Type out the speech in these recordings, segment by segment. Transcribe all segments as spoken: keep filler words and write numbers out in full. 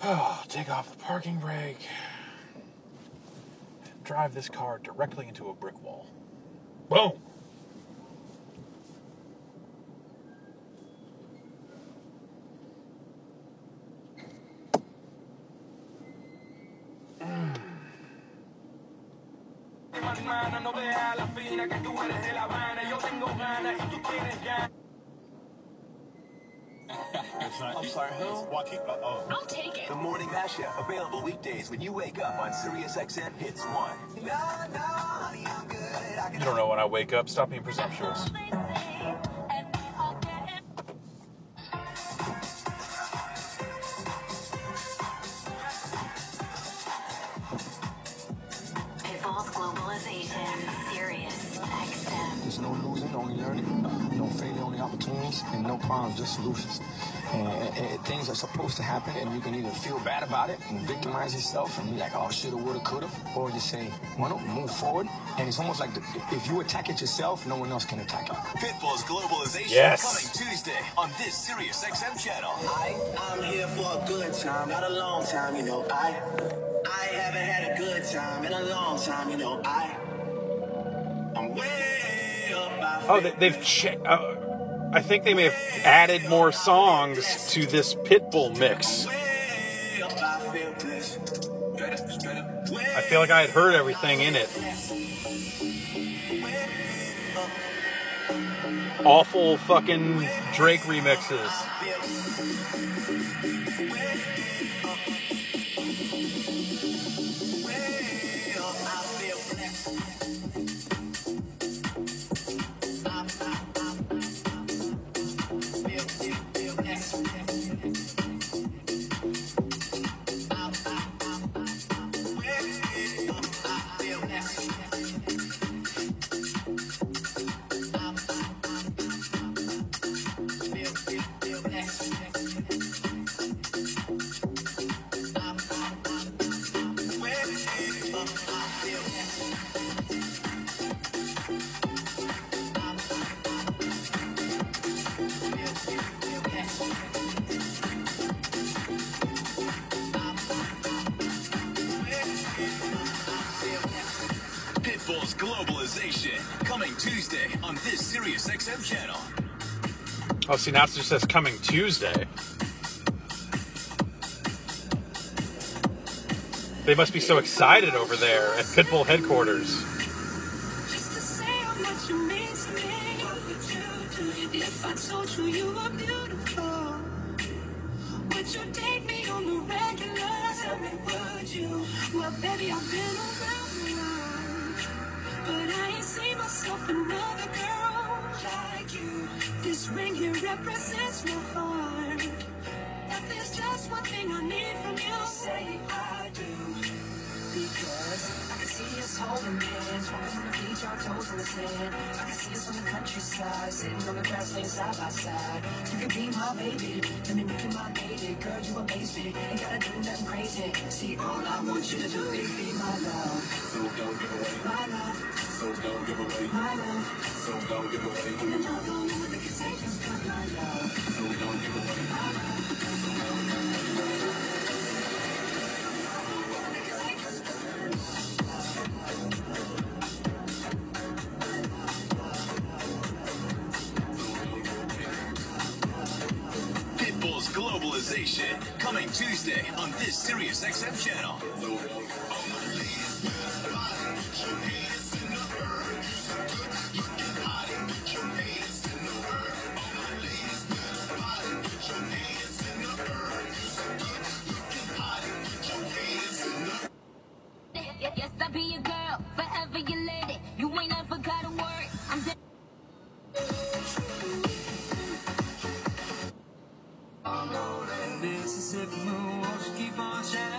Oh, take off the parking brake. Drive this car directly into a brick wall. Boom! I'm sorry, who? I'll take it. The Morning Mashup, available weekdays when you wake up on Sirius X M Hits one. You don't know when I wake up. Stop being presumptuous. Pitbull's Globalization, Sirius X M. There's no losing, only learning. No failure, only opportunities. And no problems, just solutions. And, and, and things are supposed to happen, and you can either feel bad about it and victimize yourself and be like, oh, shoulda, woulda, coulda, or you say, well, no, move forward. And it's almost like the, if you attack it yourself, no one else can attack it. Pitbull's Globalization Yes. coming Tuesday on this Sirius X M channel. I, I'm here for a good time, not a long time, you know. I, I haven't had a good time in a long time, you know. I, I'm way up. I Oh, they, they've... Che- uh, I think they may have added more songs to this Pitbull mix. I feel like I had heard everything in it. Awful fucking Drake remixes. Pitbull's Globalization coming Tuesday on this Sirius X M channel. Oh, see, now it just says coming Tuesday. They must be so excited over there at Pitbull headquarters. Just to say how much you mean to me. If I told you you were beautiful, would you date me on the regular? Tell me, would you? Well, baby, I've been around the world, but I ain't seen myself another girl like you. This ring here represents my heart. If there's just one thing I need from you, say I do. Because I can see us holding hands, walking from the beach, our toes in the sand. I can see us on the countryside, sitting on the grass laying side by side. You can be my baby, let me make you my baby. Girl, you amaze me, ain't gotta do nothing crazy. See, all I want you to do is be my love. So don't give away my love. So don't give away my love. So don't give away my love. And I don't know what they can say, just got my love. So don't give away my love. Pitbull's Globalization coming Tuesday on this Sirius X M channel. Yes, I'll be your girl, forever your lady. You ain't never gotta worry. I'm dead. Mississippi moon, won't you keep on shining?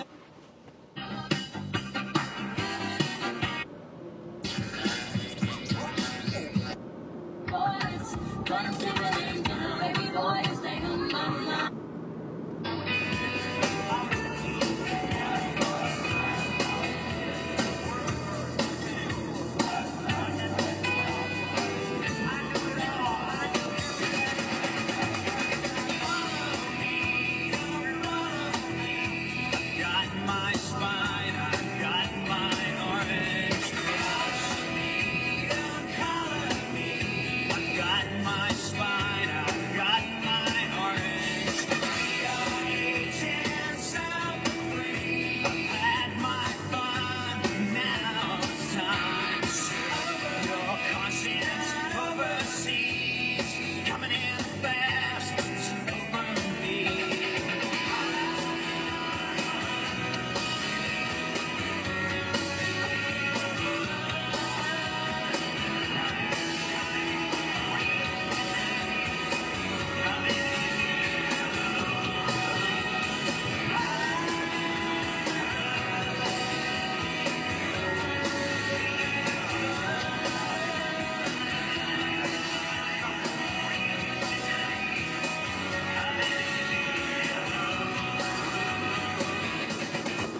Boys, gonna sing a little down, baby boy, you stay on my mind.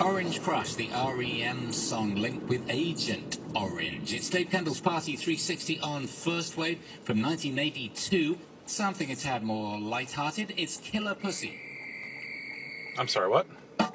Orange Crush, the R E M song linked with Agent Orange. It's Dave Kendall's Party three sixty on First Wave from nineteen eighty-two. Something a tad more lighthearted. It's Killer Pussy. I'm sorry, what?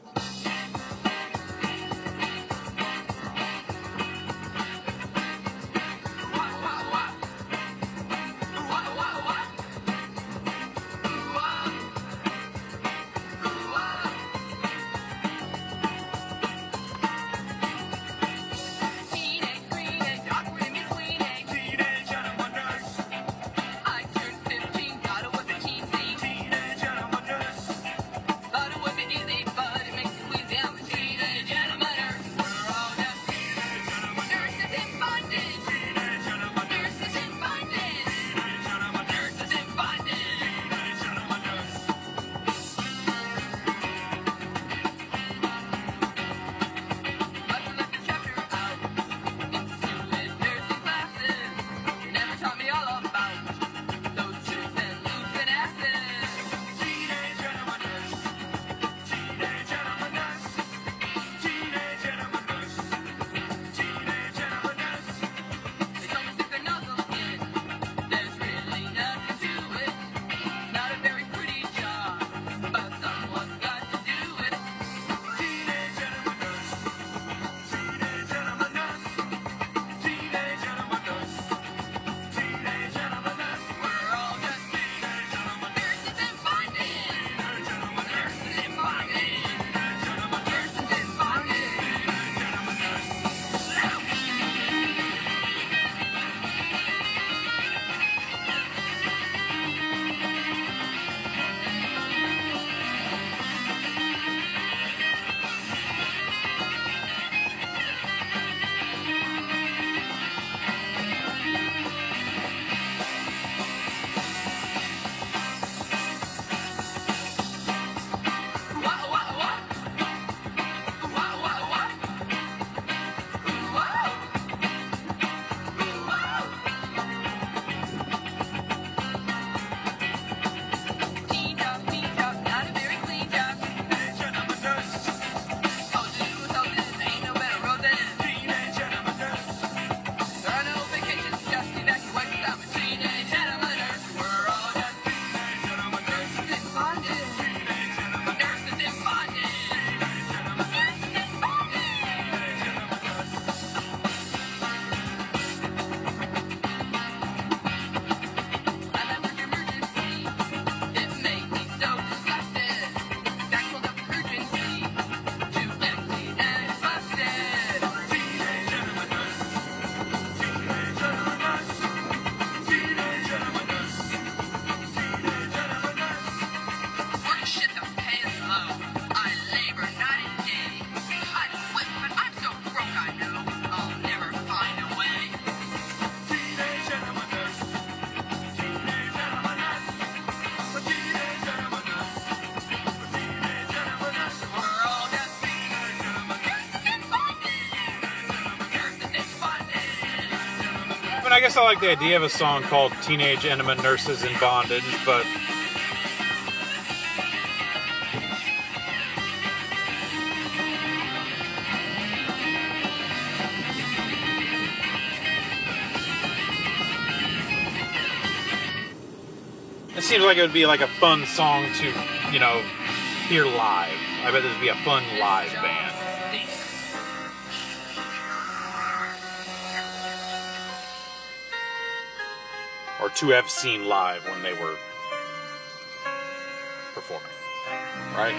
I guess I like the idea of a song called Teenage Enema Nurses in Bondage, but it seems like it would be like a fun song to, you know, hear live. I bet this would be a fun live band. Or to have seen live when they were performing, right?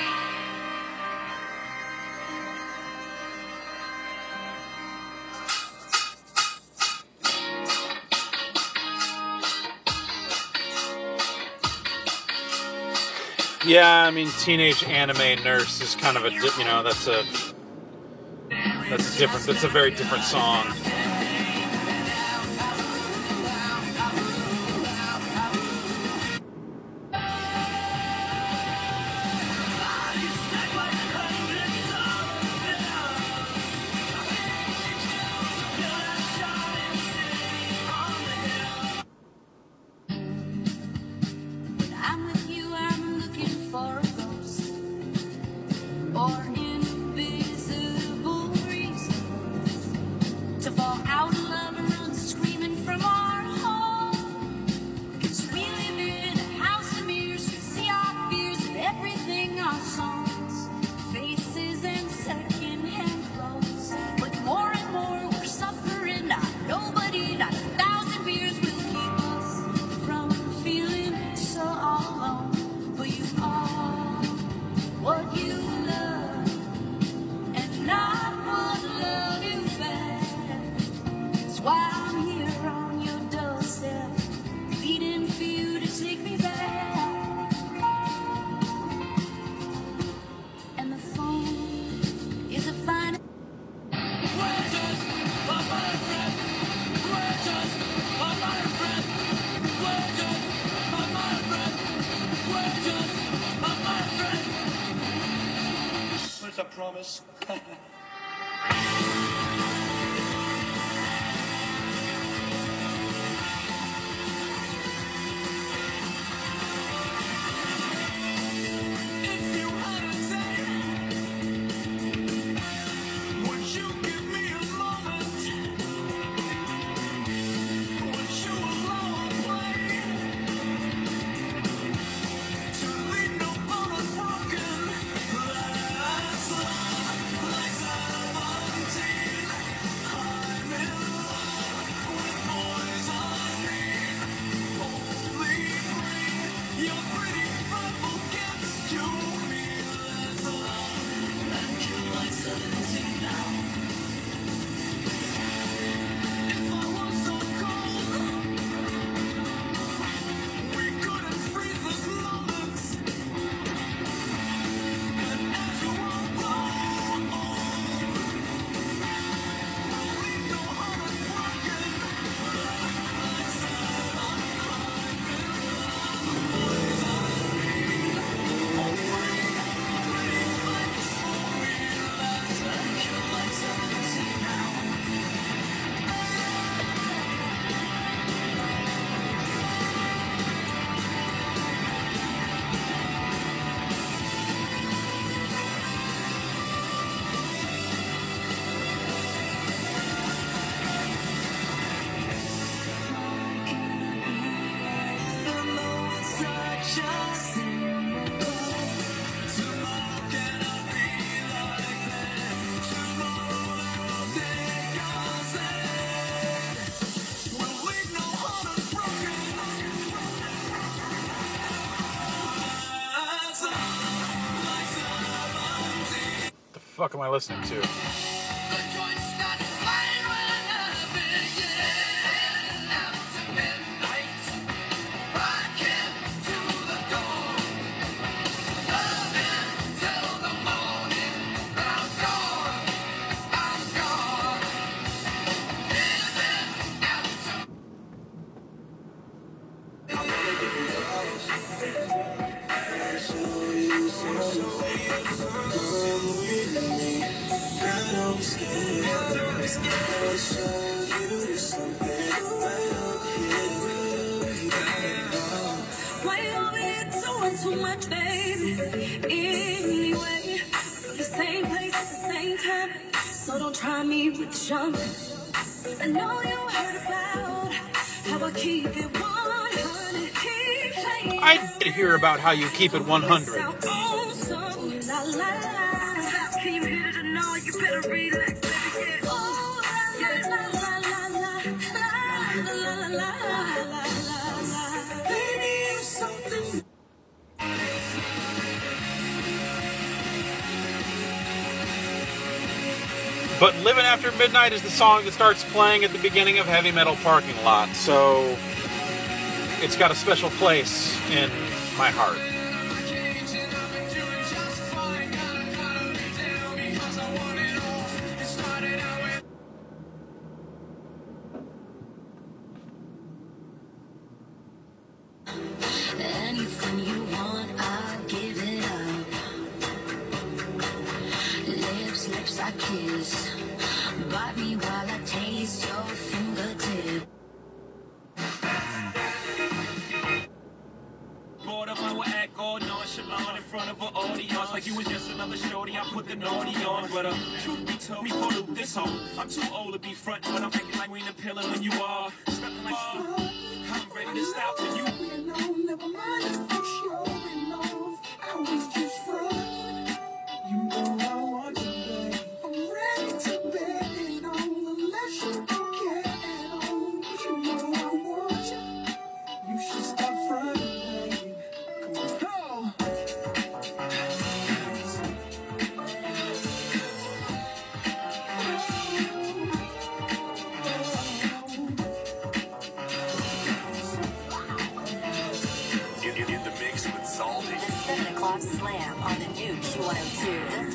Yeah, I mean, Teenage Anime Nurse is kind of a, you know, that's a, that's a different, that's a very different song. Or invisibility. songs, faces and secondhand clothes. But more and more we're suffering. Not nobody, not a thousand beers will keep us from feeling so alone. But you are what you love, and not what love you back. That's why I'm here on your doorstep, pleading for you to take me back. And the phone is a fine. We're just a modern friend. We're just a modern friend. We're just a modern friend. We're just a modern friend. Where's a promise? If you had a day, would you give me a moment? Would you allow a play to leave no bone unbroken? Lights on, lights seventeen. I'm in love with boys on me. Only bring your pretty purple gifts to me. Let's alone and kill like seventeen now. If I was so cold, we couldn't freeze this moment. And as you walk along, we'll leave no heart unbroken. Like seven, I'm in love. Boys on me. Only bring pretty flames to me. Let's and kill like seventeen now. Tomorrow is such a symbol. Tomorrow cannot be like that. Tomorrow will take us in. We'll leave no heart unbroken. Lights on, like seventeen. The fuck am I listening to? The joint starts flying when I begin. Out to midnight, rocking to the dawn. Loving till the morning. I'm gone, I'm gone. Living out to why you over here doing too much, baby? Anyway, the same place at the same time. So don't try me with junk. I know you heard about how I keep it one hundred. Keep playing. I did hear about how you keep it one hundred. Sound awesome, la la la. Can you hear it or no? You better relax, baby. Yeah. Oh, la la la la la la la la la la la. Baby, you're something. But Living After Midnight is the song that starts playing at the beginning of Heavy Metal Parking Lot, so it's got a special place in my heart. Anything you want, I'll give it up. Lips, lips I kiss. Bite me while I taste your fingertip. Bored of how I act all nonchalant in front of an audience, like you was just another shorty. I put the naughty on, but uh, truth be told, me pollute this hoe. I'm too old to be front when I'm acting like we ain't appealing when you are stepping like uh, I'm ready to stop when you. Never mind if you show me love. I was just fun.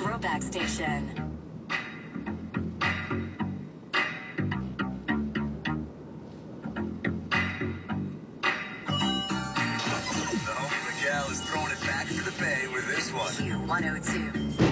Throwback Station. The homie Miguel is throwing it back to the bay with this one. Q one oh two.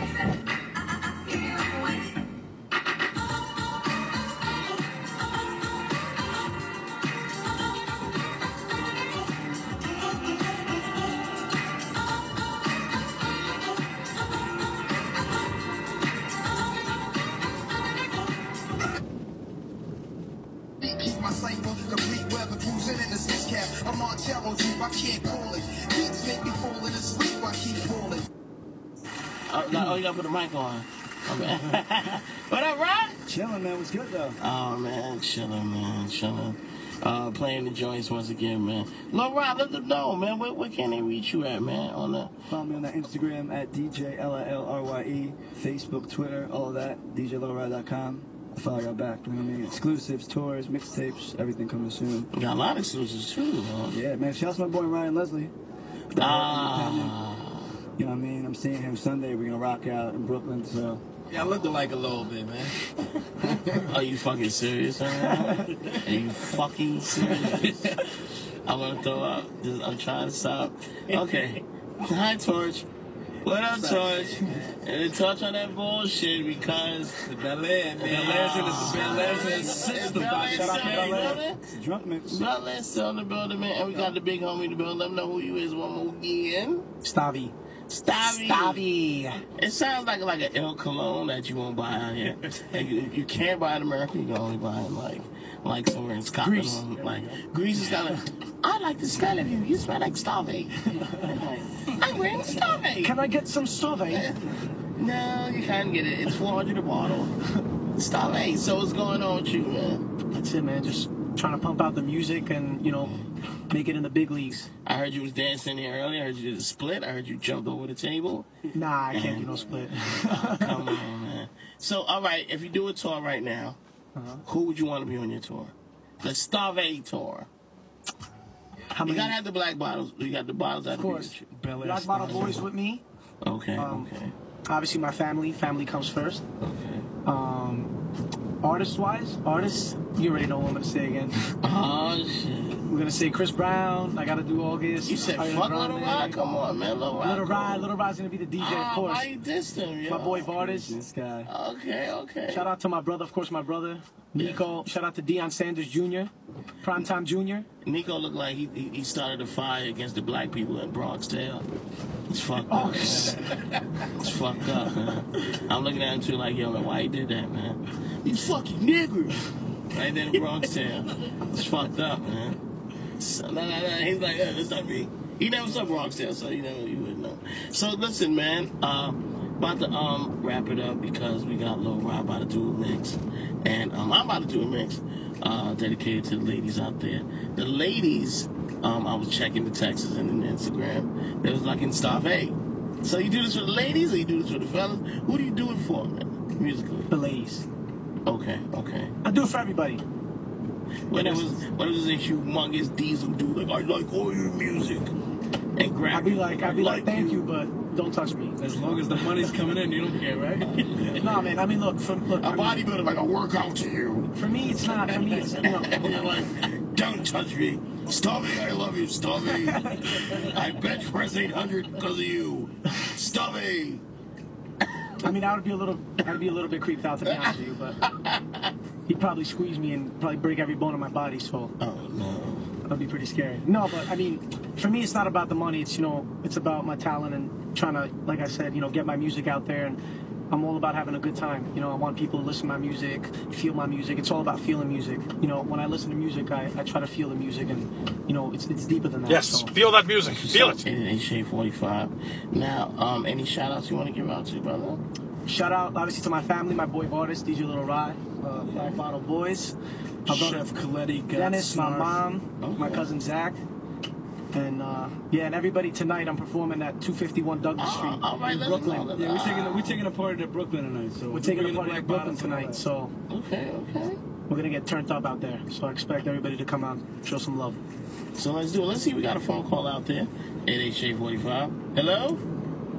Keep my cipher complete, weather cruising in the six cap. I'm on Terror Jeep, I can't call it. Beats make me falling asleep, I keep falling. Oh, no, oh, you gotta put the mic on. Okay. What up, Ron? Chilling, man. What's good, though? Oh, man. Chilling, man. Chilling. Uh, playing the joints once again, man. Lil Ron, let them know, man. Where, where can they reach you at, man? On the Follow me on the Instagram at D J L I L R Y E, Facebook, Twitter, all of that. D J Lil Rye dot com. I follow y'all back. You know what I mean? Exclusives, tours, mixtapes, everything coming soon. You got a lot of exclusives, too, man. Yeah, man. Shout out to my boy Ryan Leslie. Ah. You know what I mean? I'm seeing him Sunday. We're gonna rock out in Brooklyn, so. Yeah, I look alike a little bit, man. Are you fucking serious right now? Are you fucking serious? I'm gonna throw up. Just, I'm trying to stop. Okay. Hi, Torch. What up, Torch? And to touch on that bullshit because the Bel Air, man. Bel Air's in the Bel Air's in the system. Bel Air's Shout out to Bel Air. building. It's a drunk mix. Bel Air's still in the building, man. And we got the big homie in the building. Let them know who you is one more again. Stavi. Stavi. Stavi. It sounds like like an El Cologne that you won't buy out here. Like you, you can't buy it in America. You can only buy it like like somewhere in Scotland. Greece. Like Greece is kind of. I like the smell of you. You smell like Stavi. I'm wearing Stavi. Can I get some Stavi? No, you can't get it. It's four hundred a bottle. Stavi. So what's going on with you, man? That's it, man. Just trying to pump out the music and, you know, make it in the big leagues. I heard you was dancing here earlier. I heard you did a split. I heard you jumped over the table. Nah, I can't do no split. Oh, come on, man. So, all right, if you do a tour right now, uh-huh. who would you want to be on your tour? The Stavi tour. How you many? gotta have the black bottles. You got the bottles out Of course. Black Bottle Boys with me. Okay, Um, okay. Obviously, my family. Family comes first. Okay. Um, artist-wise, artists, you already know what I'm going to say again. Oh, shit. We're going to say Chris Brown. I got to do August. You said Ariana fuck Grande. Little Rod? Come on, man. Little Rod. Little Rod. Little Rod's going to be the D J, Oh, of course. why you dissed him, yo? My boy Vardis. This guy. Okay, okay. Shout out to my brother, of course, my brother, Nico. Shout out to Deion Sanders Junior, Primetime Junior Nico looked like he, he he started a fire against the black people in Bronx Tale. It's fucked Oh, up, man. It's fucked up, man. I'm looking at him too like, yo, man, why he did that, man? These fucking niggers. Right there in Bronx Tale. It's fucked up, man. So, nah, nah, nah. He's like, yeah, that's not me. He never saw Bronx Tale, so you know you wouldn't know. So listen, man, uh, about to um wrap it up because we got Lil Rye about to do a mix. And um I'm about to do a mix. Uh, dedicated to the ladies out there. The ladies, um, I was checking the texts and the Instagram. It was like in Stavi. So you do this for the ladies or you do this for the fellas? Who do you do it for, man? Musically? The ladies. Okay, okay. I do it for everybody. When it was when it was a humongous diesel dude, like, I like all your music. And grab I'd be like, I'd be like, thank you, but don't touch me. As long as the money's coming in, you don't care, right? No, man. I mean, look, for, look. A bodybuilder like, I work out to you. For me, it's not. For me, it's you know. You're like, don't touch me. Stubby, I love you, Stubby. I bench press eight hundred because of you. Stubby. I mean, I would be a little, I'd be a little bit creeped out to be honest with you, but he'd probably squeeze me and probably break every bone in my body. So. Oh no. That'd be pretty scary. No, but I mean, for me, it's not about the money. It's, you know, it's about my talent and trying to, like I said, you know, get my music out there. And I'm all about having a good time. You know, I want people to listen to my music, feel my music. It's all about feeling music. You know, when I listen to music, I, I try to feel the music, and you know, it's it's deeper than that. Yes, so. feel that music. Feel it. H A forty-five. Now, um, any shout outs you want to give out to, brother? Shout out, obviously, to my family, my boy Vardis, D J Lil Rye, uh, Black Bottle Boys. My brother Chef Coletti, Dennis, my Snarf. mom, Okay. my cousin Zach, and uh, yeah, and everybody tonight. I'm performing at two fifty-one Douglas Street Oh, all right, in let us Brooklyn. know that. Yeah, we're taking a, we're taking a party to Brooklyn tonight. So We're taking a bringing the party black at Brooklyn bottles and all tonight, that. so Okay, okay. we're gonna get turned up out there. So I expect everybody to come out, show some love. So let's do it. Let's see. We got a phone call out there. eight eight forty-five. Hello.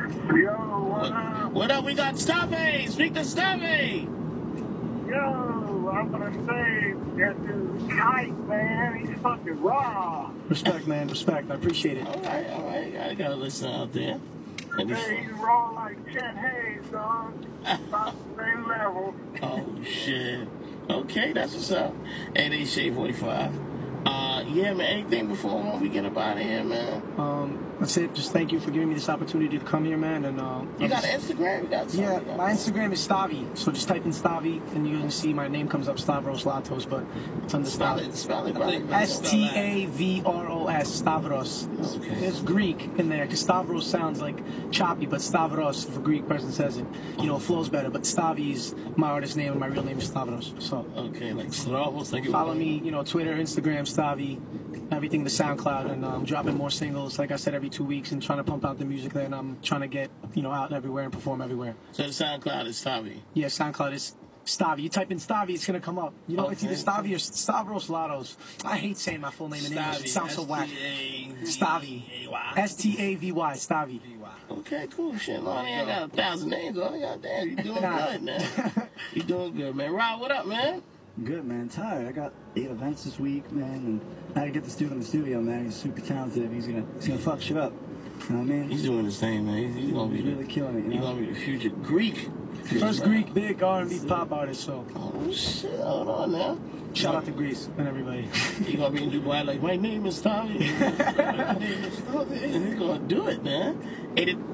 Yo, what up? What up? We got Stabby. Speak to Stabby. Yo, I'm gonna say that dude's tight, man. He's fucking raw. Respect, man. Respect. I appreciate it. All right, all right. I gotta listen out there. And Hey, he's raw like Chet Hayes, dog. About the same level. Oh, shit. Okay, that's what's up. eight eight Shade forty-five. Uh, yeah, man, anything before we get up out of here, man? Um, that's it. Just thank you for giving me this opportunity to come here, man. And uh, You got an Instagram? You got Yeah, something? my Instagram is Stavi. So just type in Stavi, and you're gonna see my name comes up, Stavros Latos, but it's under Spell Stavi. it, spell it, brother. S T A V R O S, Stavros. Okay. There's Greek in there, because Stavros sounds like choppy, but Stavros, if a Greek person says it, you know, it flows better. But Stavi is my artist name, and my real name is Stavros. So Okay, like Stavros, thank you. follow me, you know, Twitter, Instagram, Stavi, everything to SoundCloud, and I'm um, dropping more singles, like I said, every two weeks, and trying to pump out the music there, and I'm trying to get, you know, out everywhere and perform everywhere. So the SoundCloud is Stavi. Yeah, SoundCloud is Stavi. You type in Stavi, it's gonna come up. You know, it's either Okay. Stavi or Stavros Latos. I hate saying my full name in English. It sounds so whack. Stavi. S T A V Y. Stavi. Okay, cool shit. Lord, I ain't got a thousand names on it. Goddamn, you doing good, man. You doing good, man. Rob, what up, man? Good, man. Tired. I got eight events this week, man, and I had to get this dude in the studio, man. He's super talented. He's gonna, he's gonna fuck shit up. You know what I mean? He's doing his thing, man. He's, he's gonna be He's really the, killing it. You He's know? gonna be the future Greek. First Greek big R and B pop artist. So Oh shit! Hold on now. shout out to Greece and everybody. You gonna be in Dubai like, my name is Tommy. My name is Tommy. And he's gonna do it, man. Ain't it?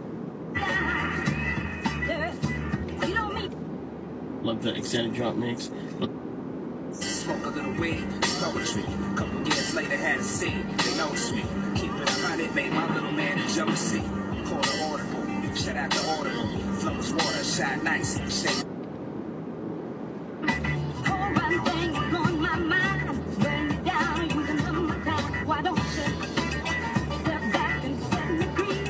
Love the extended drop mix. Look. Smoke a little weed, poetry. Couple years later, had a scene. They know it's me. Keep it a hundred, made my little man a jealousy. Call it audible, shout out to audible. Flow is water, shine nice. Shake. Why don't you step back and set me free?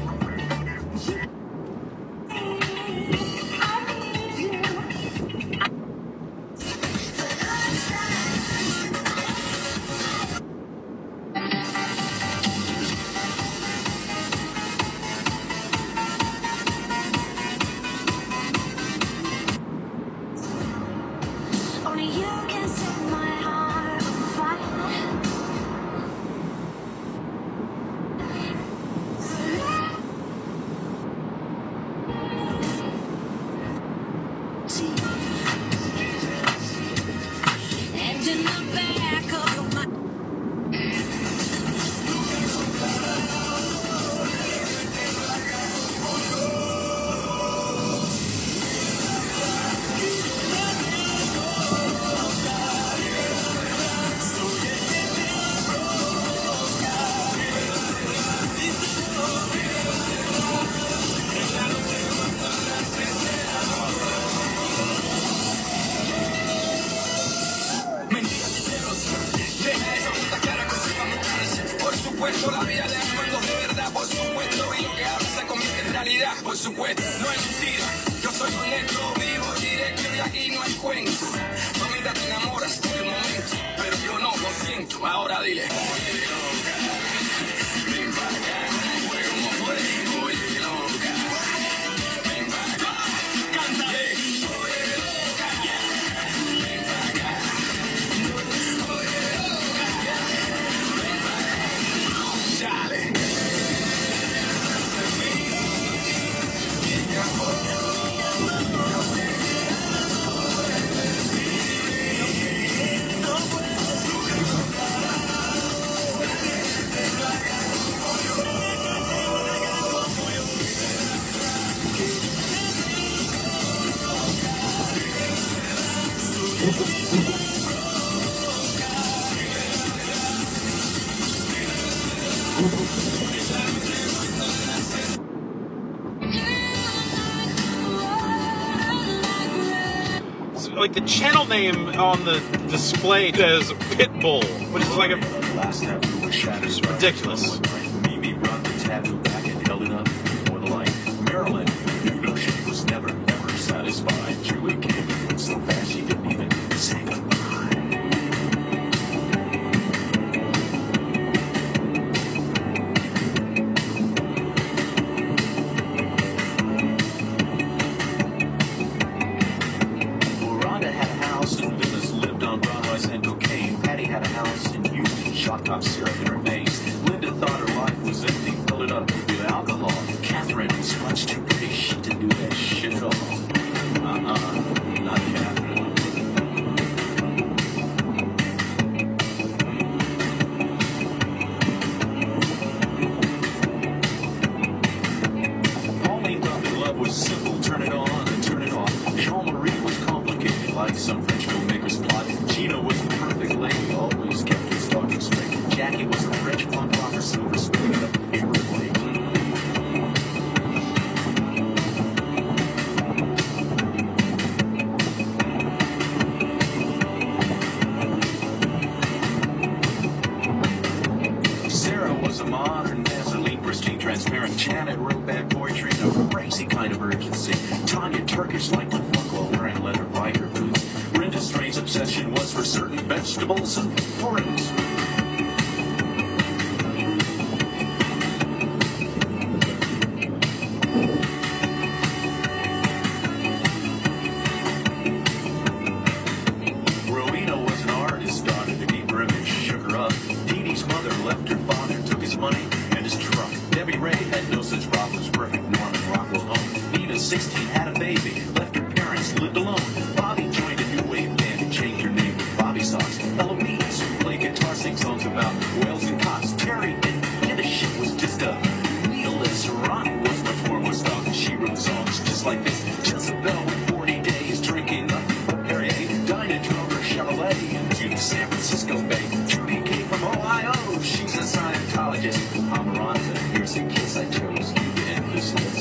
Only you can set my heart on fire. And in the back of your mind. Por supuesto, la vida de acuerdo de verdad, por supuesto, y lo que habla se convierte en realidad, por supuesto, no es mentira, yo soy honesto, vivo directo y aquí no hay cuento. Mamita, te enamoras por el momento, pero yo no lo siento, ahora dile. Oye, loca, ven para acá, juega como fuego, oye, loca, ven para acá, canta, yeah. Oye, loca, ven para acá, oye, loca, ven para acá, dale. So, like the channel name on the display says Pitbull, which is like a it's ridiculous. Mimi brought the tattoo back and held it up for the light. Marilyn, you know she was never, ever satisfied. Julie came and went so fast she didn't even say goodbye. kind of urgency. Tanya Turkish liked to fuck while wearing leather biker boots. Brenda Stray's obsession was for certain vegetables and fruits. Rowena was an artist's daughter. The deeper image shook her up. Dee Dee's mother left her father, took his money and his truck. Debbie Ray had no such problems, perfect Norman Rockwell home. Nina, sixteen, had a baby, left her parents, lived alone. Bobby joined a new wave band and changed her name to Bobby Sox. Eloise, who played guitar, sing songs about whales and cocks. Terry didn't give a shit, was just a nihilist. Ronnie was much more Woodstock. She wrote songs just like this. Jezebel with forty days, drinking up Perrier. Dinah drove her Chevrolet into the San Francisco Bay. Judy came from Ohio, she's a Scientologist. Amaranta, here's a kiss I chose you to end this list.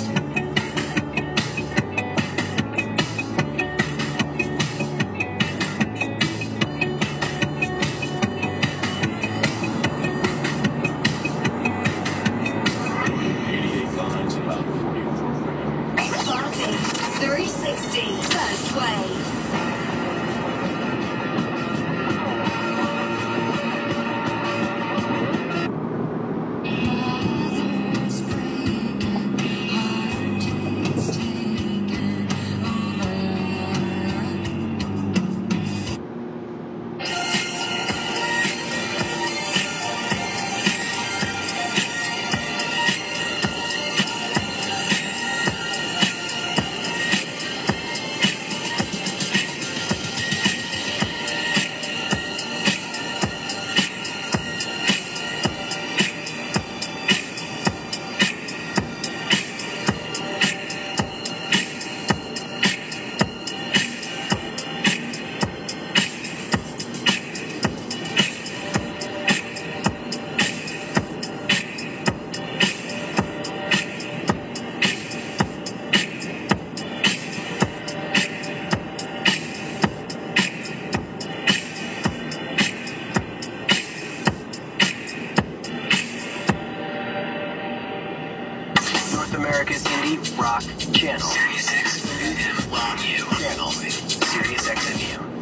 eighty-eight lines, about forty-four women. Party three sixty, first wave. North America's indie rock channel. Sirius X M U. Channel. Sirius X M U.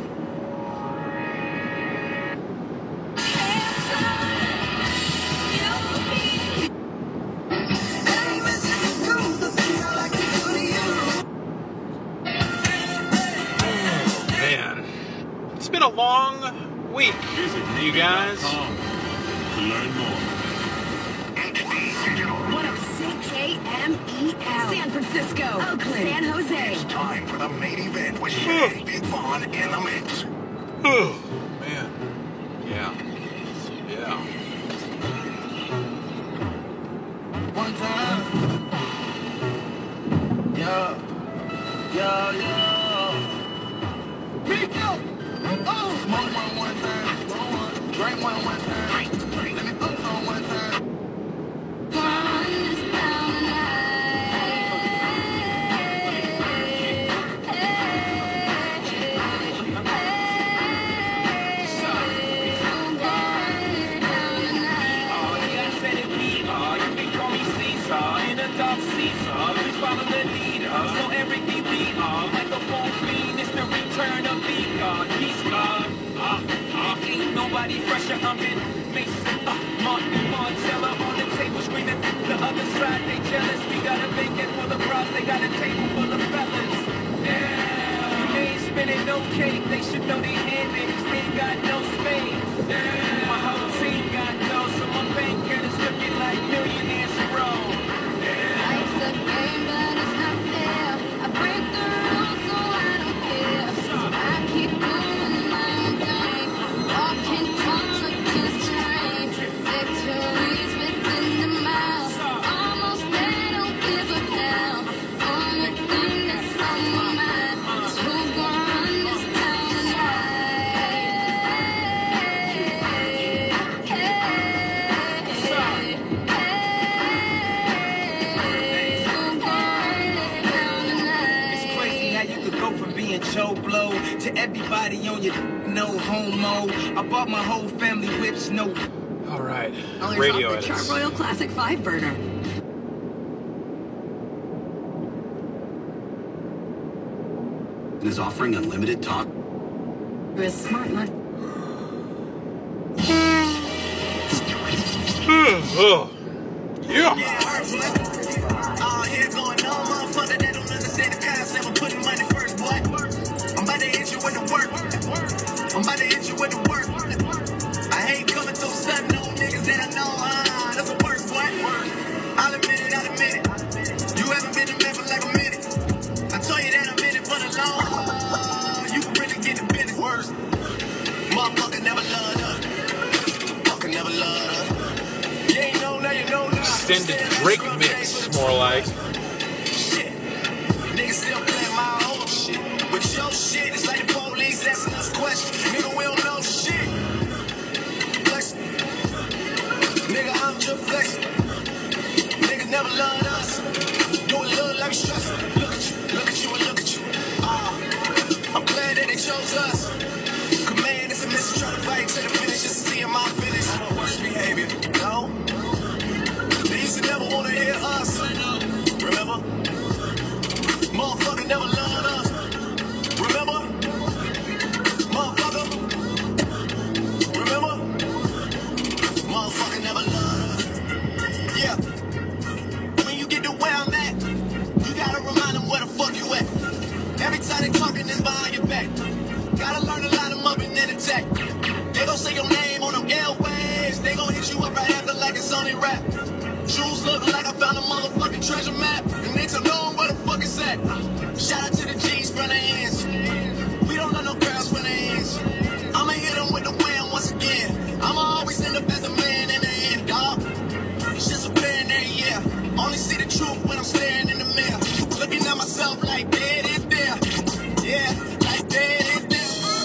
Man, it's been a long week, you guys. To learn more. one oh six A M E L. San Francisco, Oakland, San Jose. It's time for the main event with Shay, Big Vaughn in the mix. Man. Yeah. Yeah. One time. Yeah. Yeah, yeah. Rico! Oh! Smoke one one time. Drink one one time. Let me put on one time. So everything we are, like a phone fiend, it's the return of the God. He's God. Uh, uh, ain't nobody fresher. I'm in Mason, uh, Martin, Martella on the table screaming. The other side, they jealous. We got a bacon full of bras, they got a table full of fellas. Yeah, they ain't spinning no cake. They should know they hand niggas, they ain't got no spades. Yeah, my whole team got dough, so my bank account is looking like millionaires roll. Life's a game, but it's not fair. I break the rules, so I don't care. So I keep doing my own thing. Walking tall against the rain. Victories within the mile. Almost there, don't give up now. Only thing that's on my mind is who gon' run this town tonight. It's crazy how you could go from being Joe Blow to everybody on your no homo. I bought my whole family whips, no. All right. Dollars Radio off the edits. Charbroil Classic five burner. and is offering unlimited talk. You're a smart man. Oh. Yeah. Uh, here going on, motherfucker that don't understand the concept of putting money first, boy. I'm about to hit you with the work. I'm about to hit you with the work. I hate coming through stunting on niggas that I know. Ah, that's the worst, boy. I'll admit it, I'll admit it. You haven't been in bed for like a minute. I told you that I'm in it for the long. You can really get the business worse. Motherfucker never loved her. Fucker never loved her. You ain't know now, you know now. Extended Drake mix, more like. Shit. Niggas still playing my old shit. But your shit is like the police asking us questions. Nigga, we don't know shit. Flex. Nigga, I'm just flexing. Niggas never loved us. Doing love like stress. Look at you, look at you, and look at you. Uh, I'm glad that they chose us. Command is a mission, trying to fight to the finish just to see in my finish. I'm a worst behavior. No. They used to never want to hear us. Remember? Motherfucker never loved us. Remember? Motherfucker. Remember? Motherfucker never loved us. Yeah. When you get to where I'm at, you gotta remind them where the fuck you at. Every time they talking is behind your back. Gotta learn to line them up and then attack. They gon' say your name on them airways. They gon' hit you up right after like it's on their rap. Shoes looking like I found a motherfucking treasure map. And they tell no one where the fuck it's at. Shout out to the G's from the ends. We don't let no girls from the ends. I'ma hit them with the wham once again. I'ma always end up as a man in the end, dog. It's just a plan there, yeah. Only see the truth when I'm staring in the mirror. Looking at myself like dead is there. Yeah, like dead is there.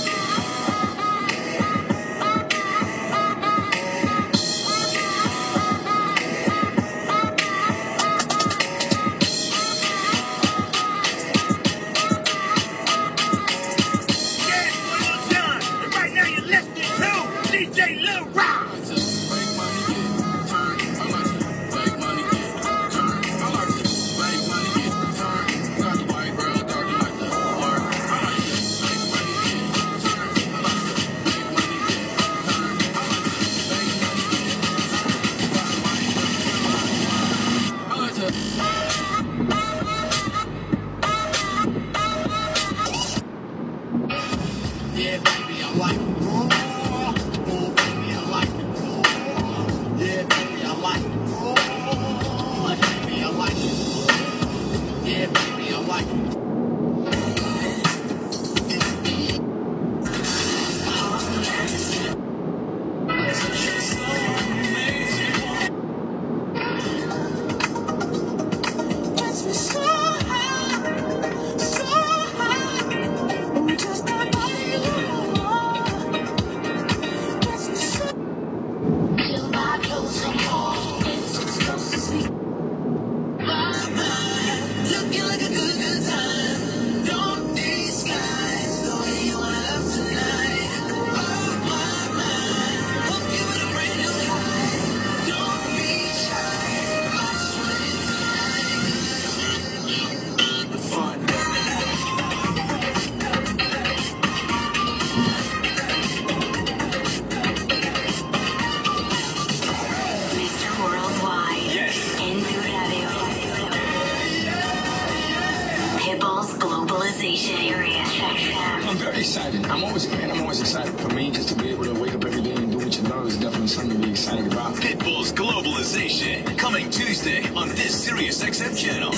I'm very excited. I'm always, man, I'm always excited. For me, just to be able to wake up every day and do what you love is definitely something to be excited about. Pitbull's Globalization, coming Tuesday on this Sirius X M channel.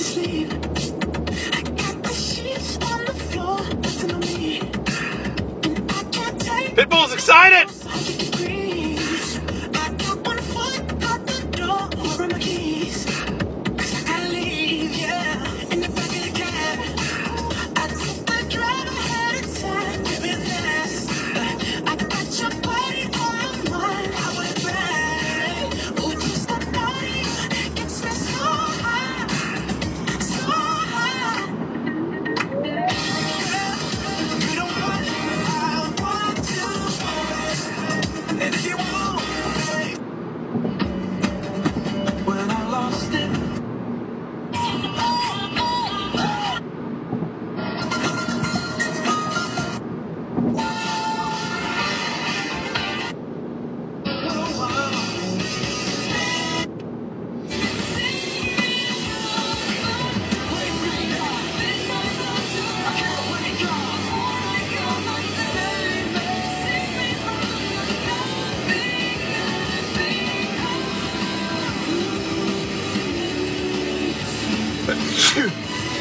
Pitbull's excited!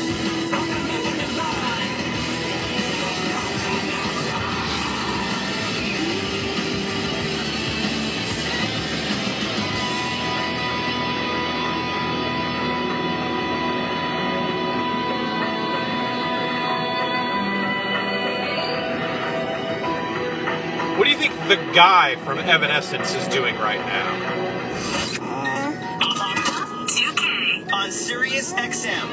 What do you think the guy from Evanescence is doing right now? two K on Sirius X M.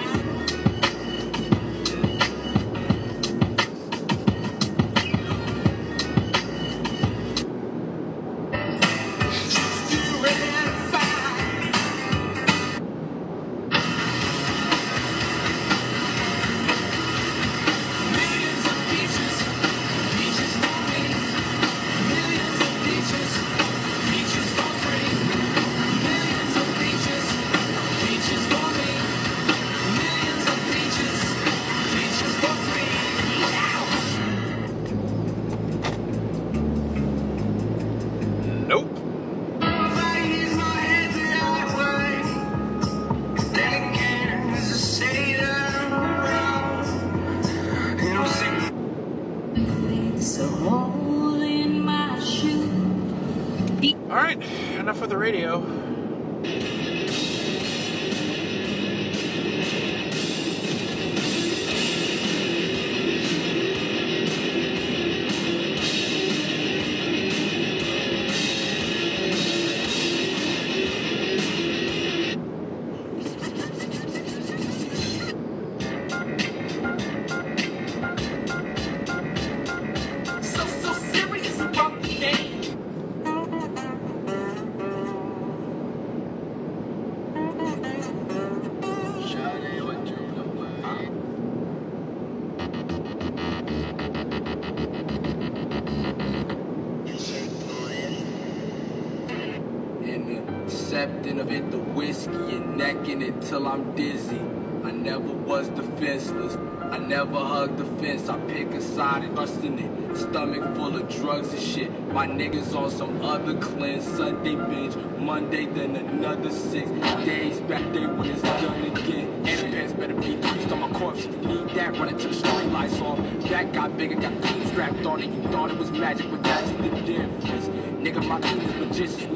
Alright, enough for the radio. So, so serious about the game. Intercepting of it, the whiskey and necking it till I'm dizzy. I never was defenseless. I never hugged the fence. I pick a side and trusting it. Stomach full of drugs and shit. My niggas on some other cleanse. Sunday binge, Monday then another six days back there when it's done again. And the pants better be greased on my corpse. You need that running till the street lights off. That got bigger, got team strapped on it. You thought it was magic, but that's the difference. Nigga, my team is magician.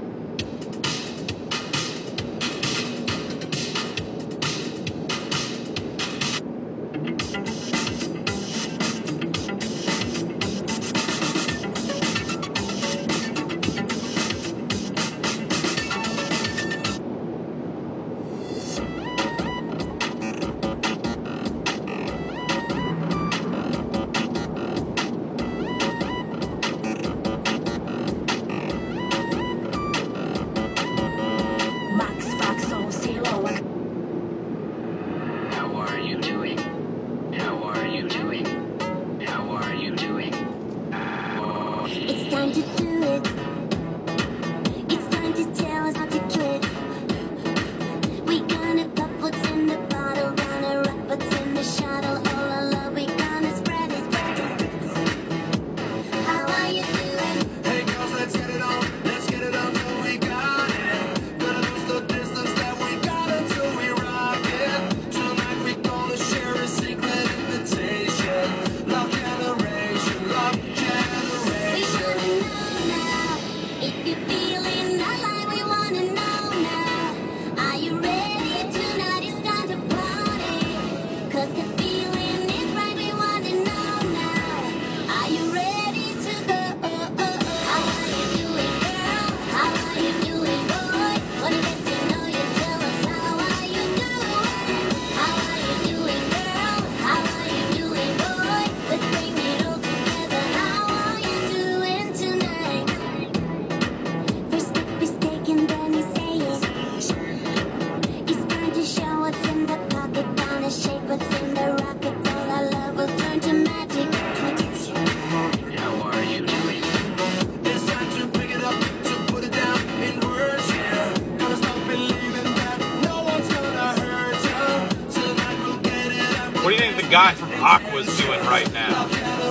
What do you think the guy from Aqua's doing right now?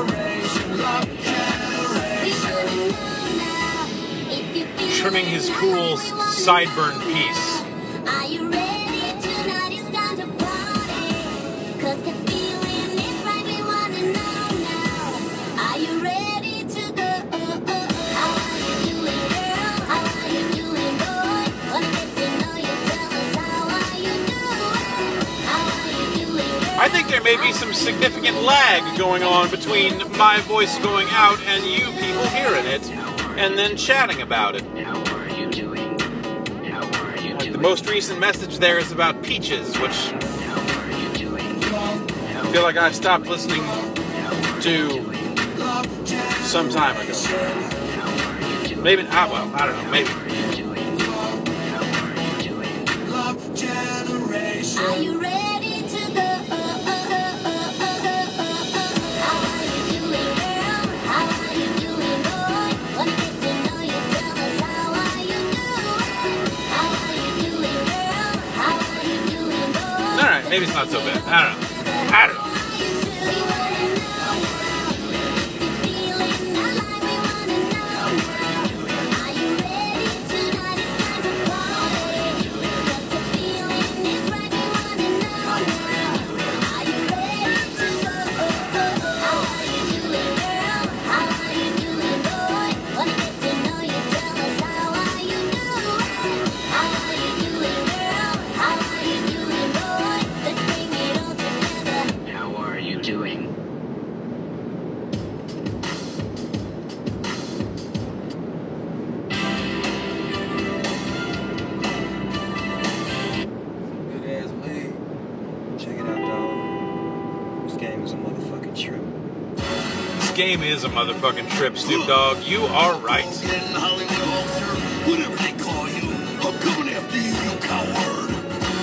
Trimming his cool sideburn piece. think there may be some significant lag going on between my voice going out and you people hearing it, and then chatting about it. Like the most recent message there is about Peaches, which I feel like I stopped listening to some time ago. Maybe, ah, well, I don't know, maybe. Are you ready to go? How are you doing, girl? How are you doing, boy? Wanna get to know you, tell us how are you doing? How are you doing, girl? How are you doing, boy? Alright, maybe it's not so bad. I don't know. I don't know. Game is a motherfucking trip, Snoop Dogg. You are right. Whatever they call you, I'm coming after you, you coward.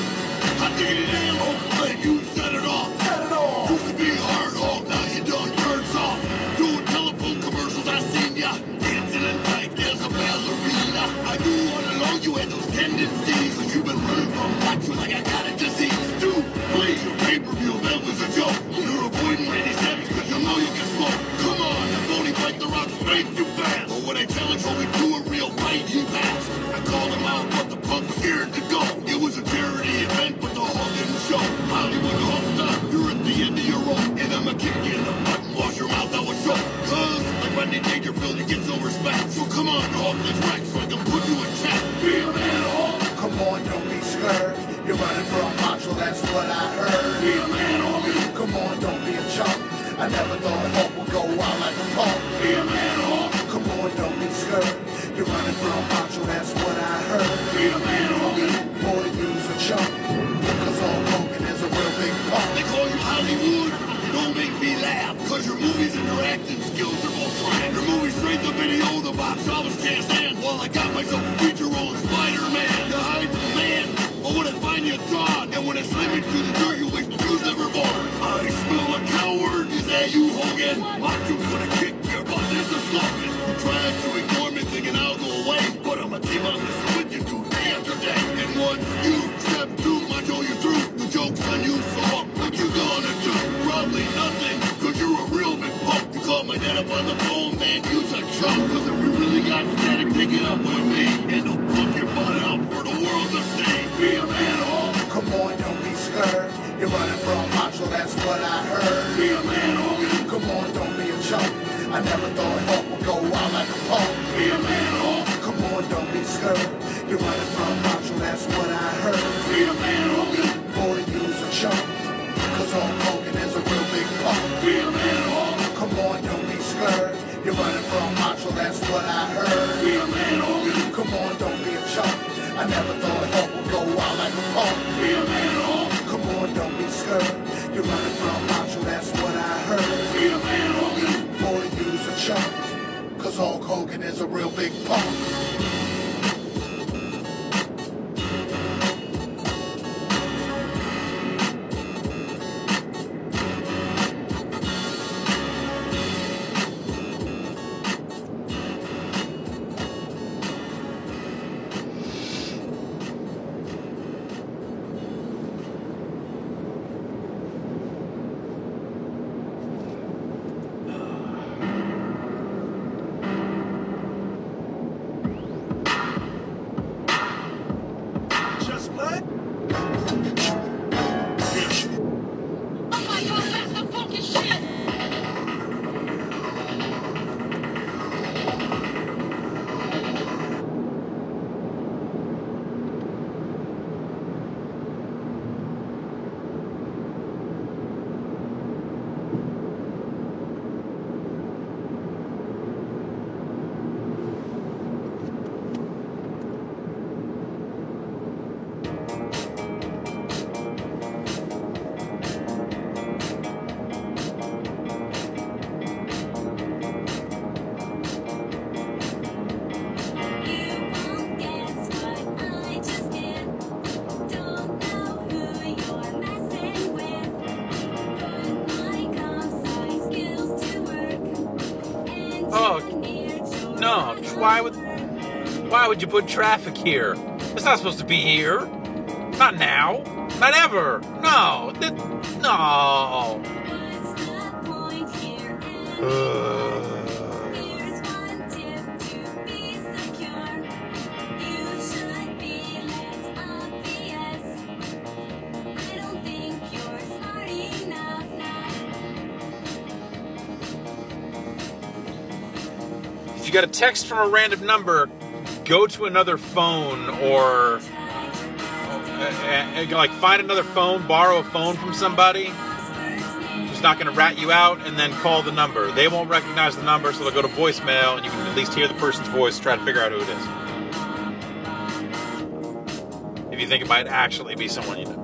I dig it in, I'm glad you set it off. Set it off. Used to be a hard hog, now you done turned soft. Doing telephone commercials, I seen ya. Dancing in tight as a ballerina. I knew all along you had those tendencies. But you've been running from watch you like I got a disease. Dude, please, your pay-per-view, that was a joke. You're avoiding Randy Savage because you know you can smoke. Come on, the phony fight the rock straight too fast. But when they challenge when we do a real fight, he passed. I called him out, but the punk was scared to go. It was a charity event, but the hall didn't show. Hollywood Hulkster, you're at the end of your rope. And I'ma kick you in the butt and wash your mouth out with soap. Cause, like Rodney Dangerfield, you get no respect. So come on, Hulk, let's wreck so I can put you in check. Be a man, Hulk. Come on, don't be scared. You're running from macho, that's what I heard. Be a man, Hulk. Come on, don't be a chump. I never thought Hulk would go out like a punk. Be a man, Hulk. Come on, don't be scared. You're running from macho, that's what I heard. Be a man, Hulk. Boy, you's a chump. Cause Hulk Hogan is a real big punk. They call you Hollywood. Don't make me laugh. Cause your movies and your acting skills are both fine. Your movies straight to video, the box office can't stand. While I got myself a feature role in Spider-Man. The hype man. But when I find you gone, and when I slam you to the dirt, you wish the Jews never born. I smell a coward. Is that you, Hogan? Macho's gonna kick your butt. There's a slogan. You trying to ignore me, thinking I'll go away. But I'm a team on this with you, dude, day after day. And once you step through, Macho, you through. The joke's on you, so what you gonna do? Probably nothing, cause you're a real big punk. You call my dad up on the phone, man, you's a chump. Cause if we really got static, pick it up with me. And don't fuck your butt out for the world to see. Be a man, Hulk. Come on, don't be scared. You're running from macho, that's what I heard. Be a man, Hulk. Come on, don't be a chump. I never thought Hulk would go out like a punk. Be a man, Hulk. Come on, don't be scared. You're running from macho, that's what I heard. Be a man, Hulk. Boy, you's a chump. Cause Hulk Hogan is a real big punk. Be a man, Hulk. Come on, don't be scared. You're running from macho, that's what I heard. Be a man, Hulk. Come on, don't be a chump. I never thought Hulk would go out like a punk. Be a man, Hulk. Come on, don't be scared. You're running from macho, that's what I heard. Be a man, Hulk. Boy, you's a chump. Cause Hulk Hogan is a real big punk. Why would why would you put traffic here? It's not supposed to be here. Not now. Not ever. No. Th- no. Uh. If you got a text from a random number, go to another phone or uh, uh, like find another phone, borrow a phone from somebody who's not going to rat you out, and then call the number. They won't recognize the number, so they'll go to voicemail, and you can at least hear the person's voice, try to figure out who it is. If you think it might actually be someone you know.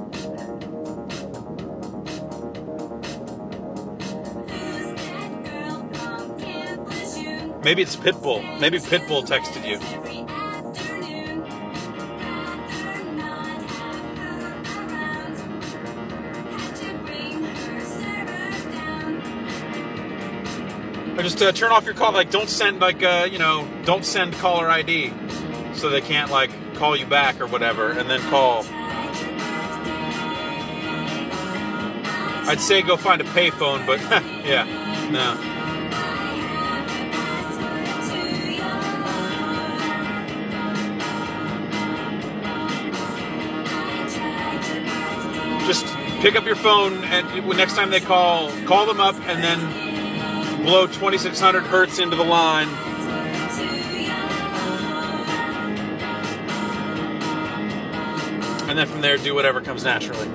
Maybe it's Pitbull. Maybe Pitbull texted you. Or just uh, turn off your call. Like, don't send, like, uh, you know, don't send caller I D. So they can't, like, call you back or whatever. And then call. I'd say go find a payphone, but, yeah, no. Just pick up your phone, and next time they call, call them up, and then blow twenty-six hundred hertz into the line. And then from there, do whatever comes naturally.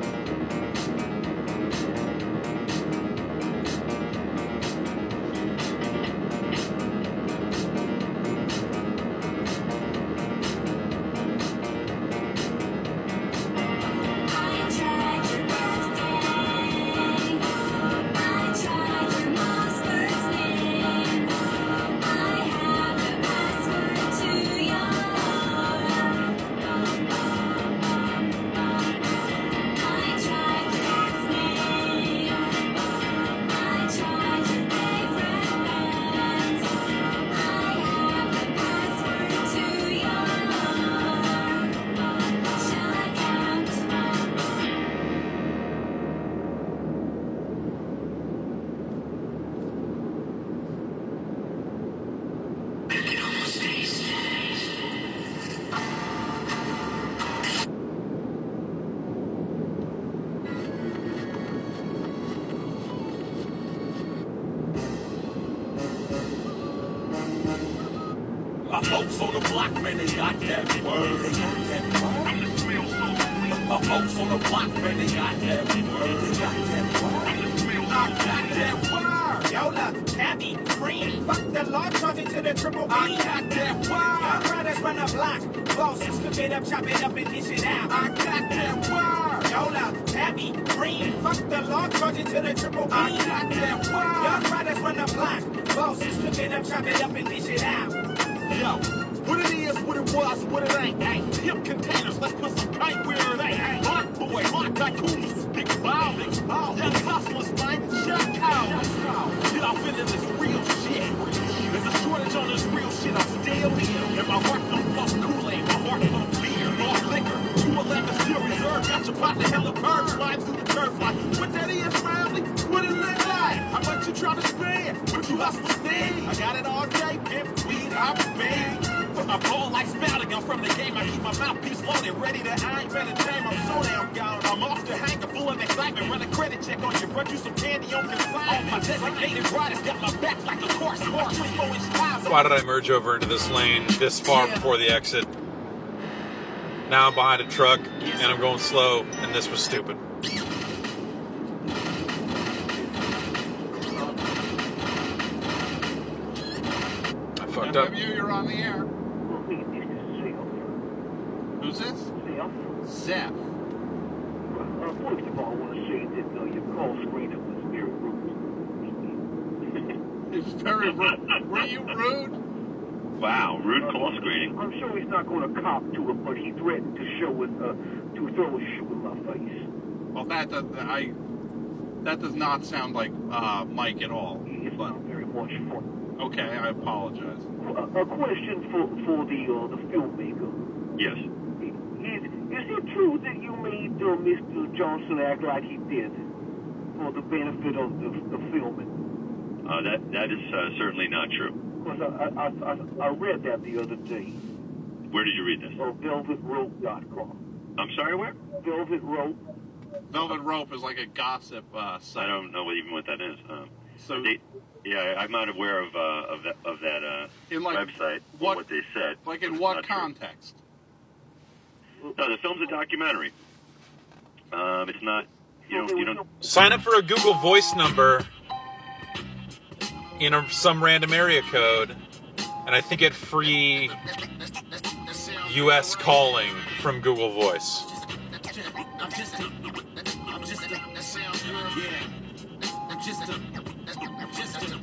My folks on the block, man, they got that word. They got that word. My folks on the block, man, they got that word. They got that word. I got that word. Yo, look, Tabby, Green, fuck the law, charge it to the triple B. I got that word. Young brothers run the block, bosses cook it up, chop it up, and dish it out. I got that word. Yo, look, Tabby, Green, fuck the law, charge it to the triple B. I got that word. Young brothers run the block, bosses cook it up, chop it up, and dish it out. Yo, what it is, what it was, what it ain't, ain't. Hip containers, let's put some kite where it ain't, ain't. Hot boy, hot tycoons, big ball, big ball. Young hustlers, man, shut cow. Get off into this real shit. There's a shortage on this real shit, I'm still here. And my heart don't pump Kool-Aid, my heart pump beer. More liquor, two eleven still reserved. Got your partner hella bird, slide through the turf like, what that is, family? What it look like? How much you trying to spend? What you hustle stand? I got it all day, pimp, weed, I'm big. I ball like spouting, I'm from the game, I keep my mouthpiece loaded, ready to I ain't better tame, I'm so damn gone. I'm off the hanger, full of excitement, run a credit check on you, run you some candy on consignment. My designated riders got my back like a horse, horse, twenty-four inch tires. Why did I merge over into this lane this far Yeah. before the exit? Now I'm behind a truck, and I'm going slow, and this was stupid. I fucked up. W, you're on the air. Who's this? Zeph. Uh, first of all, I want to say that uh, your call screener was very rude. It's very rude. Were you rude? Wow, rude call screening. I'm sure he's not going to cop to it, but he threatened to show it, uh, to throw a shoe in my face. Well, that does, I, that does not sound like uh, Mike at all. It's but not very much fun. Okay, I apologize. A, a question for for the uh, the filmmaker. Yes. Is is it true that you made uh, Mister Johnson act like he did for the benefit of the, the filming? Uh, that that is uh, certainly not true. Because I, I I I read that the other day. Where did you read this? On velvet rope dot com. I'm sorry, where? Velvet Rope. Velvet Rope is like a gossip uh, site. I don't know even what that is. Um, So they, yeah, I'm not aware of uh, of that of that uh, In, like, website. what- What they said. like in It's what not true. context? No, the film's a documentary. Um, it's not. You don't. You don't. Sign up for a Google Voice number in a, some random area code, and I think get free U S calling from Google Voice. I'm just a, I'm just a, yeah. I'm just a, I'm just a.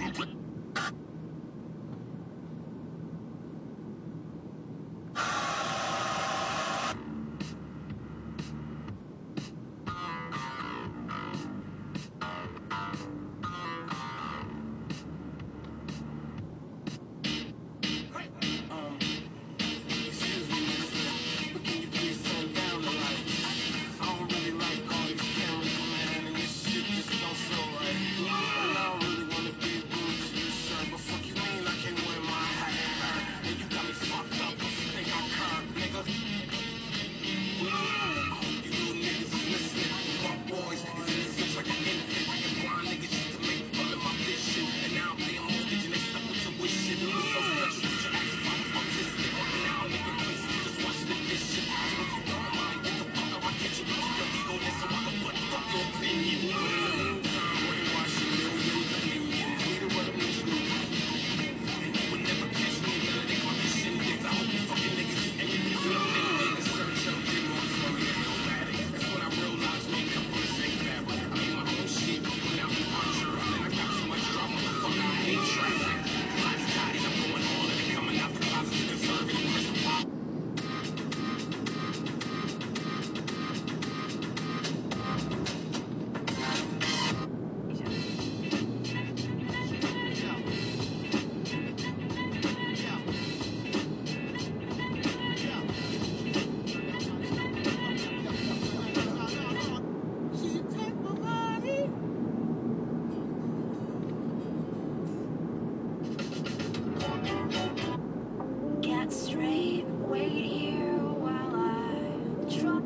Get straight, wait here while I drop.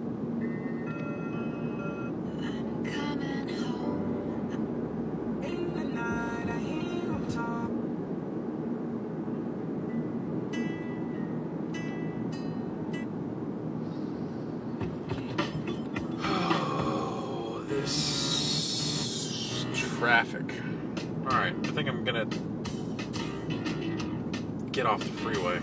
I'm coming home. In the night, I hear him talk. Oh, this traffic. All right, I think I'm gonna get off the freeway.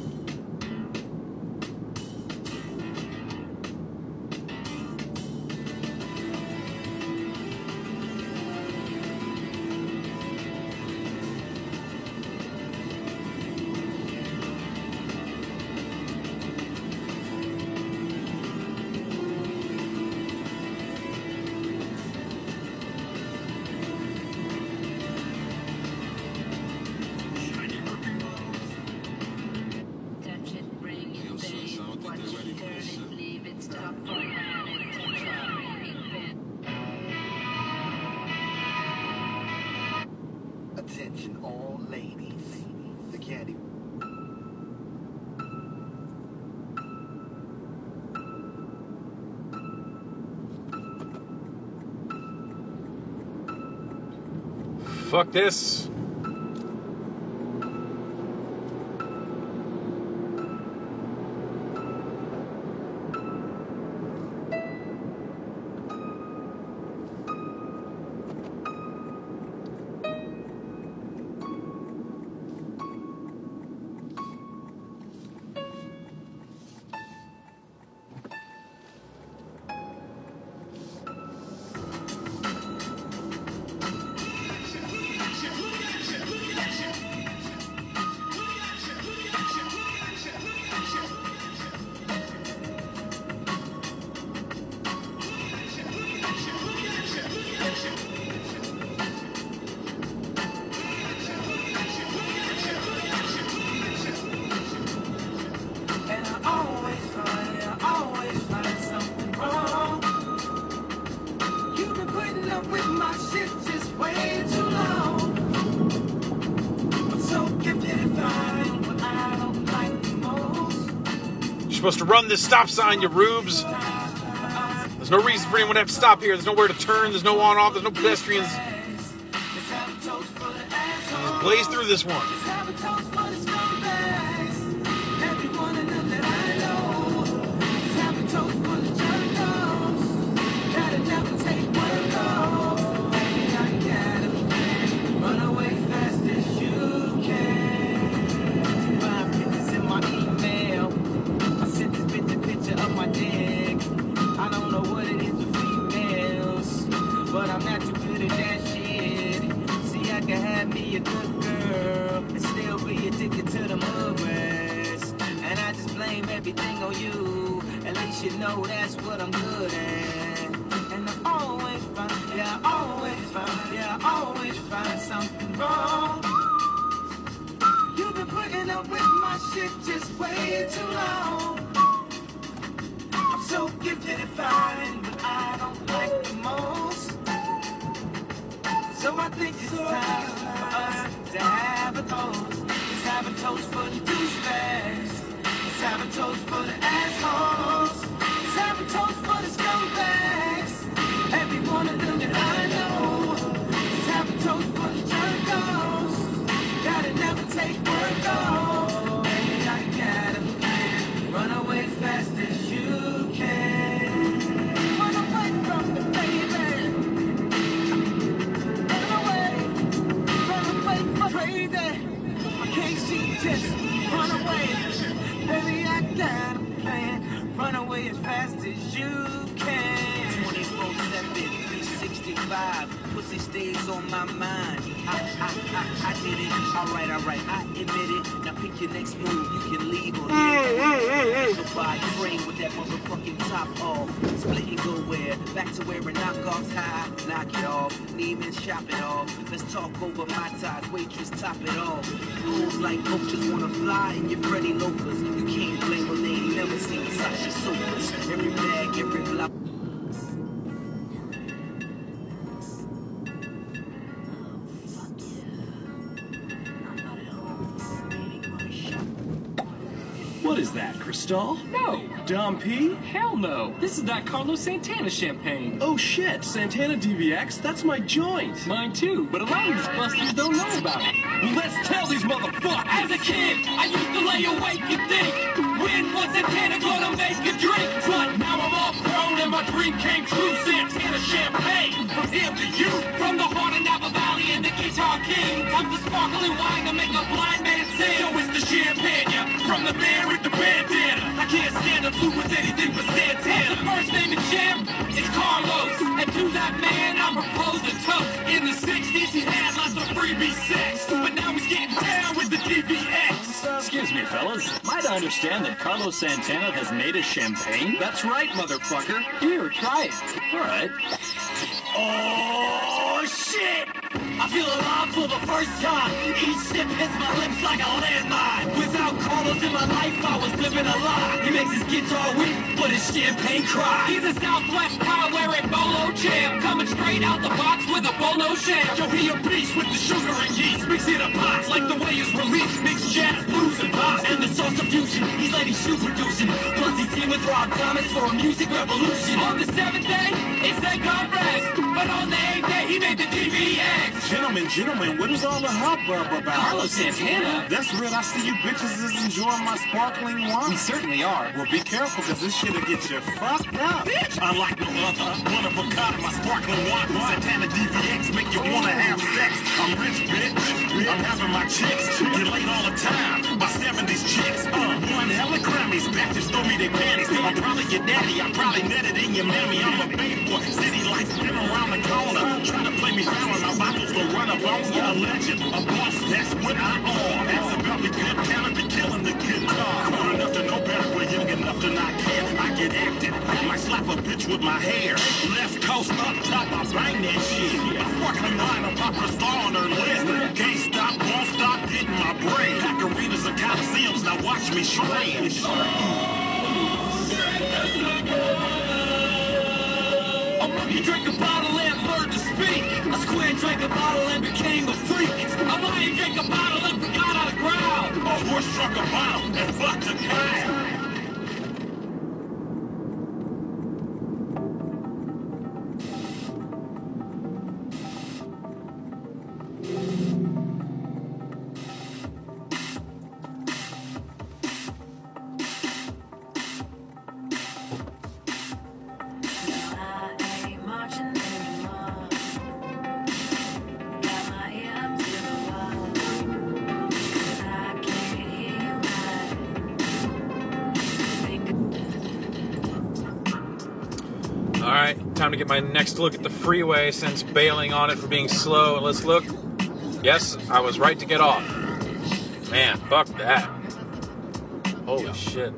Touch it, bring it, babe. Watch it, turn it, leave it, stop, turn around and touch it, bring it, bend. Attention all ladies. The candy. Fuck this. up with my shit just way too long. I'm so gifted at finding what I don't like the most. You're supposed to run this stop sign, you rubes. There's no reason for anyone to have to stop here. There's nowhere to turn. There's no on-off. There's no pedestrians. Just blaze through this one. But I'm not too good at that shit. See, I can have me a good girl and still be addicted to the movies. And I just blame everything on you. At least you know that's what I'm good at. And I always find, yeah, I always find, yeah, I always find something wrong. You've been putting up with my shit just way too long. I'm so gifted at finding what I don't like the most. So I think it's time for us to have a toast. Let's have a toast for the douchebags. Let's have a toast for the assholes. Let's have a toast for the scumbags. Every one of them that I know. Let's have a toast for the jerkos. Gotta never take work off. Baby, I gotta run away fast as you can. Run away from the baby. Crazy, I can't see just run away. Baby, I got a plan. Run away as fast as you can. twenty-four seven, three sixty-five. Pussy stays on my mind. I, I, I, I did it. Alright, alright, I admit it. Now pick your next move. You can leave or leave. Goodbye, train with that motherfucking top off. Split and go where? Back to wearing knockoffs high. Knock it off. Neiman, shop it off. Let's talk over my ties. Waitress, top it off. Rules like coaches wanna fly in your Freddy loafers. You can't blame a lady. Never seen Sasha sofas. Every bag, every block. What is that, Cristal? No. Dom P? Hell no. This is not Carlos Santana champagne. Oh shit, Santana D V X? That's my joint. Mine too, but a lot of these busters don't know about it. Well, let's tell these motherfuckers. As a kid, I used to lay awake and think, when was Santana gonna make a drink? But now I'm all grown and my dream came true. Santana champagne, from him to you. From the heart of Napa Valley and the Guitar King comes the sparkling wine to make a blind man sing. So it's the champagne, from the man with the bandana. I can't stand a fool with anything but Santana. The first name in champ is Carlos, and to that man I propose a toast. In the sixties he had lots of freebie sex, but now he's getting down with the D V X. Excuse me, fellas. Might I understand that Carlos Santana has made a champagne? That's right, motherfucker. Here, try it. All right. Oh, shit! I feel alive for the first time. Each sip hits my lips like a landmine. Without Carlos in my life, I was living a lie. He makes his guitar weak, but his champagne cry. He's a Southwest car wearing bolo champ, coming straight out the box with a bolo champ. Yo, he a beast with the sugar and yeast. Mix it a pot like the way it's released. Mix jazz, blues, and pop. And the sauce of fusion, he's letting shoe producing. Plus he teamed with Rob Thomas for a music revolution. On the seventh day, it's that God rest. But on the eighth day, he made the D V X. Gentlemen, gentlemen, what is all the hubbub about? Carlos Santana. That's real. I see you bitches is enjoying my sparkling wine. We certainly are. Well, be careful, because this shit'll get you fucked up. Bitch! Unlike no other, one of a kind, my sparkling wine. Santana D V X make you wanna have sex. I'm rich, bitch. I'm having my chicks. Get laid all the time. My seventies chicks. Uh, one hella Grammys. Bitches throw me their panties. I'm probably your daddy. I probably netted in your mammy. I'm a big boy. City life, been around the corner. Try to play me foul, my Bibles go run up on you. A legend, a boss, that's what I am. That's about the good talent, the killing the guitar. Old enough to know better, but young enough to not care. I get active. I might slap a bitch with my hair. Left coast up top, I bang that shit. I'm fucking line, I'm pop a star on her list. Can't stop, won't stop getting my brain. Pack arenas and coliseums, now watch me shred. You drink a bottle and learn to or struck a bomb and fucked a clown. Alright, time to get my next look at the freeway since bailing on it for being slow. Let's look. Yes, I was right to get off. Man, fuck that. Holy shit.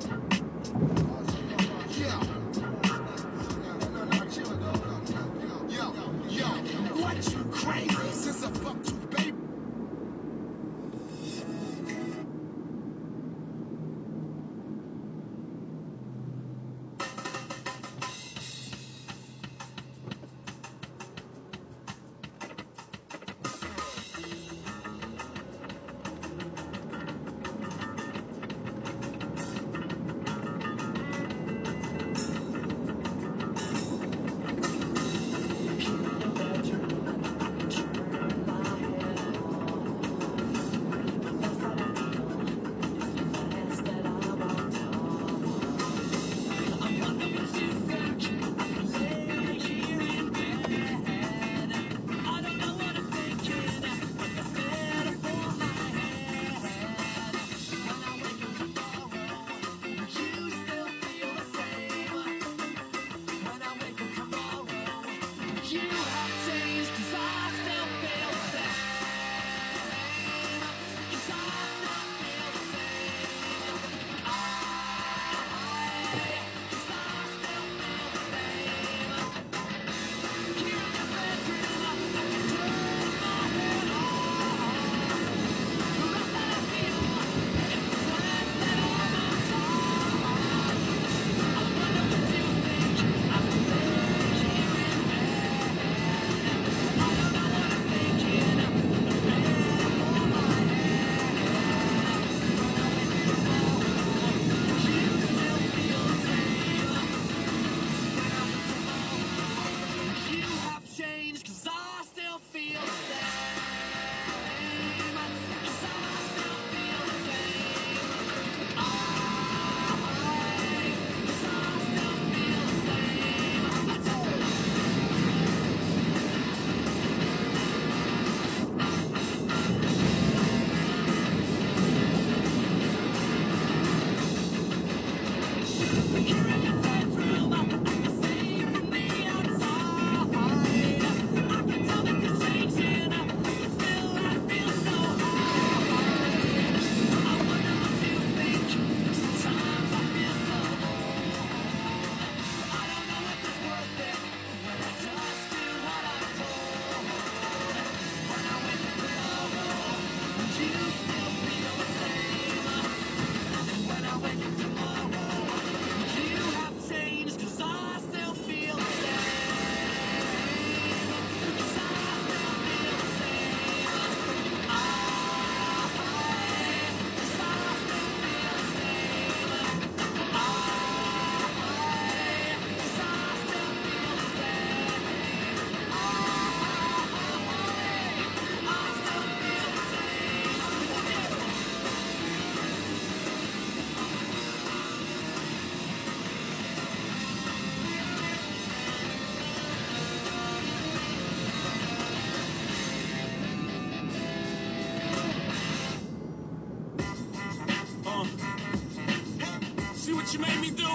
what you made me do?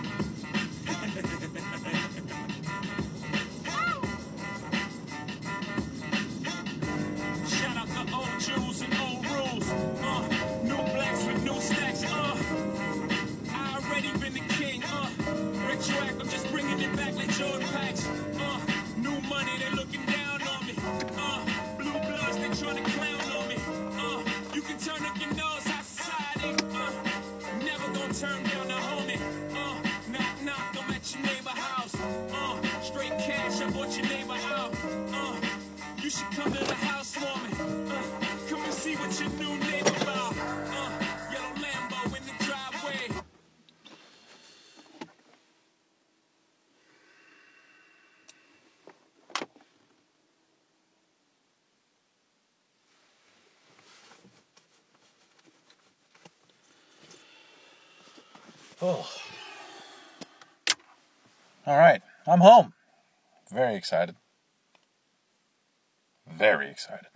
Shout out to old Jews and old rules. Uh, new blacks with new stacks. Uh, I already been the king. Uh, retroact, I'm just bringing it back like Jordan packs. Uh, new money, they looking down on me. Uh, blue bloods, they trying to clown on me. Uh, you can turn up your nose, high society. Uh, never gonna turn down the homie. Uh, knock, knock, I'm at your neighbor house. Uh, straight cash, I bought your neighbor out. Uh, you should come to the house for me. Uh, come and see what your new neighbor about. Uh, yeah, Oh. All right, I'm home. Very excited. Very excited.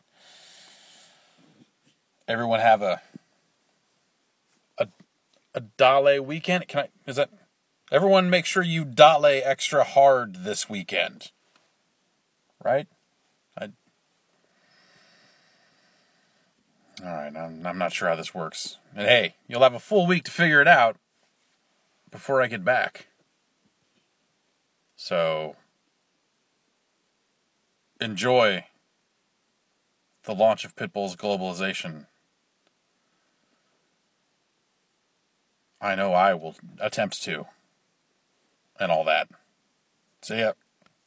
Everyone have a a a Dale weekend? Can I? Is that? Everyone, make sure you Dale extra hard this weekend. Right? I. All right, I'm I'm not sure how this works. And hey, you'll have a full week to figure it out before I get back. So, enjoy the launch of Pitbull's globalization. I know I will attempt to. And all that. See ya.